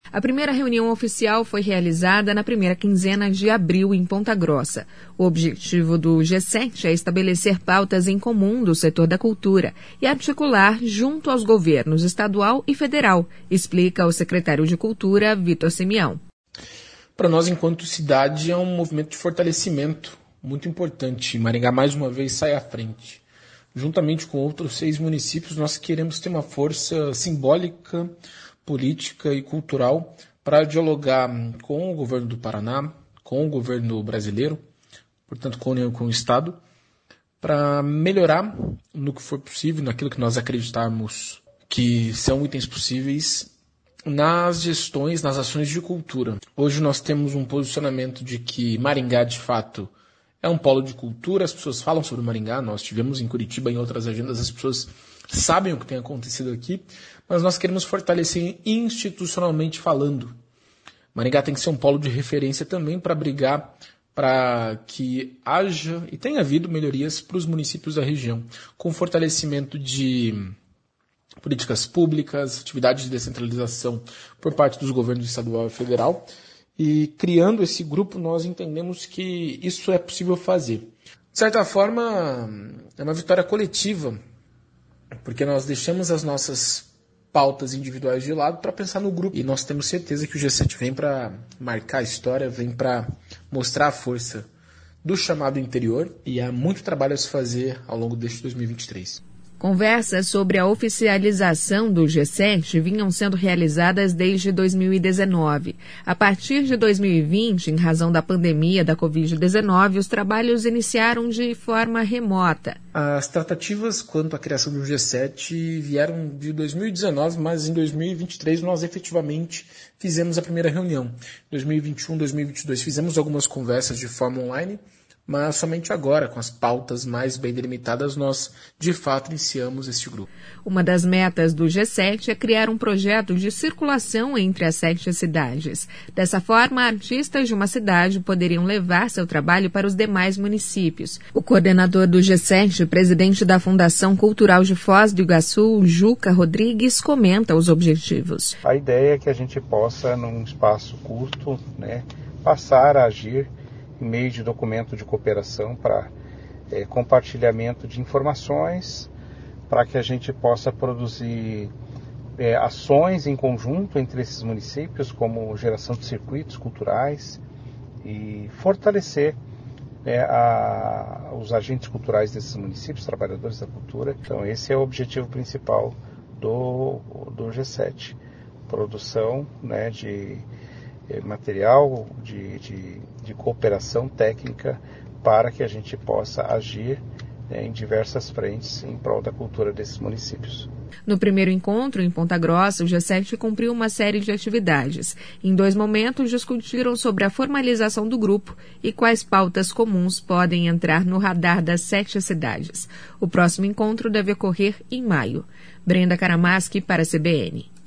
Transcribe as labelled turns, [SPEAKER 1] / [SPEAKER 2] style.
[SPEAKER 1] A primeira reunião oficial foi realizada na primeira quinzena de abril em Ponta Grossa. O objetivo do G7 é estabelecer pautas em comum do setor da cultura e articular junto aos governos estadual e federal, explica o secretário de Cultura, Vitor Simeão.
[SPEAKER 2] Para nós, enquanto cidade, é um movimento de fortalecimento muito importante. Maringá, mais uma vez, sai à frente. Juntamente com outros 6 municípios, nós queremos ter uma força simbólica, política e cultural para dialogar com o governo do Paraná, com o governo brasileiro, portanto com a União, com o Estado, para melhorar no que for possível, naquilo que nós acreditarmos que são itens possíveis, nas gestões, nas ações de cultura. Hoje nós temos um posicionamento de que Maringá, de fato, é um polo de cultura, as pessoas falam sobre Maringá, nós tivemos em Curitiba, em outras agendas, as pessoas sabem o que tem acontecido aqui, mas nós queremos fortalecer institucionalmente falando. Maringá tem que ser um polo de referência também para brigar para que haja e tenha havido melhorias para os municípios da região, com fortalecimento de políticas públicas, atividades de descentralização por parte dos governos estadual e federal. E criando esse grupo, nós entendemos que isso é possível fazer. De certa forma, é uma vitória coletiva, porque nós deixamos as nossas pautas individuais de lado para pensar no grupo. E nós temos certeza que o G7 vem para marcar a história, vem para mostrar a força do chamado interior. E há muito trabalho a se fazer ao longo deste 2023.
[SPEAKER 1] Conversas sobre a oficialização do G7 vinham sendo realizadas desde 2019. A partir de 2020, em razão da pandemia da Covid-19, os trabalhos iniciaram de forma remota.
[SPEAKER 2] As tratativas quanto à criação do G7 vieram de 2019, mas em 2023 nós efetivamente fizemos a primeira reunião. Em 2021, 2022 fizemos algumas conversas de forma online, mas somente agora, com as pautas mais bem delimitadas, nós, de fato, iniciamos este grupo.
[SPEAKER 1] Uma das metas do G7 é criar um projeto de circulação entre as 7 cidades. Dessa forma, artistas de uma cidade poderiam levar seu trabalho para os demais municípios. O coordenador do G7, presidente da Fundação Cultural de Foz do Iguaçu, Juca Rodrigues, comenta os objetivos.
[SPEAKER 3] A ideia é que a gente possa, num espaço curto, passar a agir em meio de documento de cooperação para compartilhamento de informações, para que a gente possa produzir ações em conjunto entre esses municípios, como geração de circuitos culturais e fortalecer os agentes culturais desses municípios, trabalhadores da cultura. Então esse é o objetivo principal do G7, produção de material de cooperação técnica para que a gente possa agir em diversas frentes em prol da cultura desses municípios.
[SPEAKER 1] No primeiro encontro, em Ponta Grossa, o G7 cumpriu uma série de atividades. Em 2 momentos, discutiram sobre a formalização do grupo e quais pautas comuns podem entrar no radar das 7 cidades. O próximo encontro deve ocorrer em maio. Brenda Karamaschi para a CBN.